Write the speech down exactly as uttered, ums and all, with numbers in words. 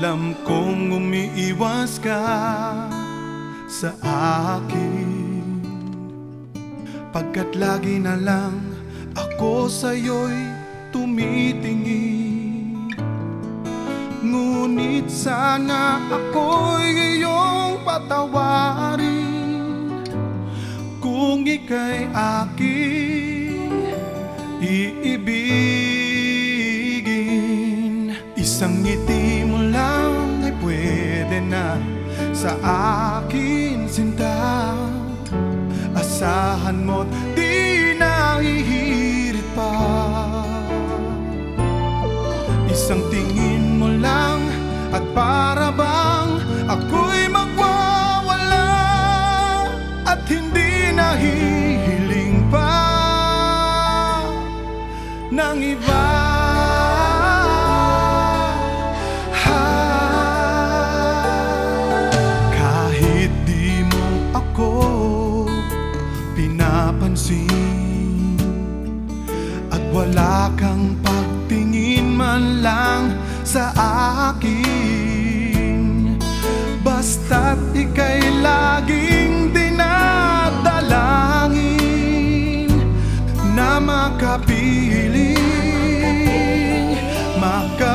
Alam kong umiiwas ka sa akin, pagkat lagi na lang ako sa'yo'y tumitingin. Ngunit sana ako'y iyong patawarin kung ika'y aking iibigin. Isang ngiti mo lang ay pwede na sa akin, sinta. Asahan mo't di nahihirit pa. Isang tingin mo lang at para bang ako'y magwawala at hindi nahihiling pa ng iba. Kahit di mo ako pinapansin at wala kang pagtingin man lang sa akin, basta't ika'y laging dinadalangin na makapiling, maka